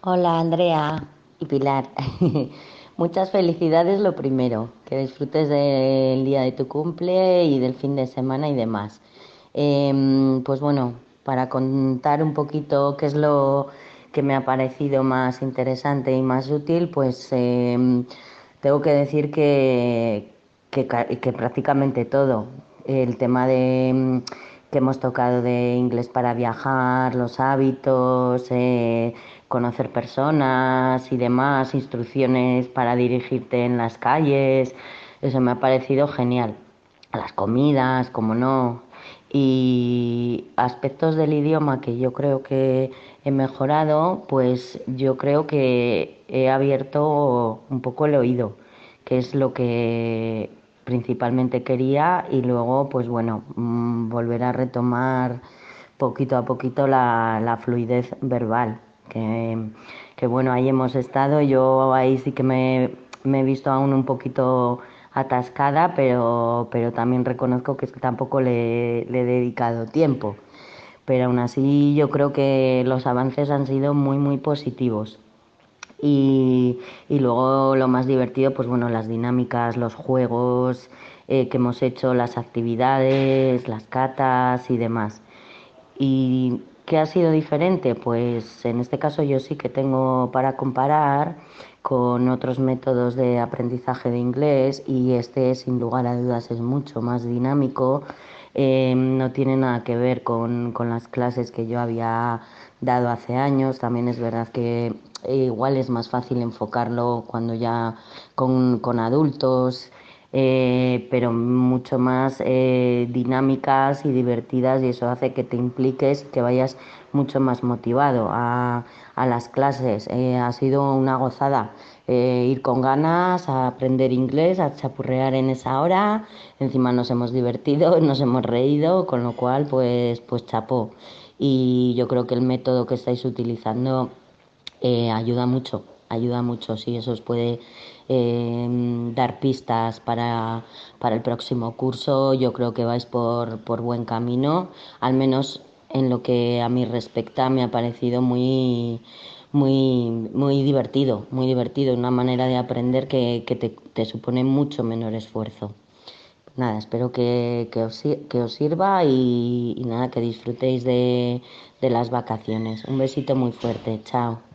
Hola Andrea y Pilar. Muchas felicidades lo primero, que disfrutes del día de tu cumple y del fin de semana y demás. Pues bueno, para contar un poquito qué es lo que me ha parecido más interesante y más útil, pues tengo que decir que prácticamente todo. El tema que hemos tocado de inglés para viajar, los hábitos, conocer personas y demás, instrucciones para dirigirte en las calles, eso me ha parecido genial. Las comidas, como no, y aspectos del idioma que yo creo que he mejorado, pues yo creo que he abierto un poco el oído, que es lo que principalmente quería, y luego pues bueno, volver a retomar poquito a poquito la fluidez verbal, que bueno, ahí hemos estado. Yo ahí sí que me he visto aún un poquito atascada, pero también reconozco que es que tampoco le he dedicado tiempo. Pero aún así yo creo que los avances han sido muy, muy positivos. Y luego lo más divertido, pues bueno, las dinámicas, los juegos que hemos hecho, las actividades, las catas y demás. ¿Y qué ha sido diferente? Pues en este caso yo sí que tengo para comparar con otros métodos de aprendizaje de inglés, y este sin lugar a dudas es mucho más dinámico. No tiene nada que ver con las clases que yo había dado hace años. También es verdad que igual es más fácil enfocarlo cuando ya con adultos, pero mucho más dinámicas y divertidas, y eso hace que te impliques, que vayas mucho más motivado a las clases. Ha sido una gozada ir con ganas a aprender inglés, a chapurrear en esa hora. Encima nos hemos divertido, nos hemos reído, con lo cual pues chapó. Y yo creo que el método que estáis utilizando ayuda mucho, sí, eso os puede dar pistas para el próximo curso. Yo creo que vais por buen camino, al menos en lo que a mí respecta. Me ha parecido muy divertido, una manera de aprender que te supone mucho menor esfuerzo. Nada, espero que os sirva, y nada, que disfrutéis de las vacaciones. Un besito muy fuerte, chao.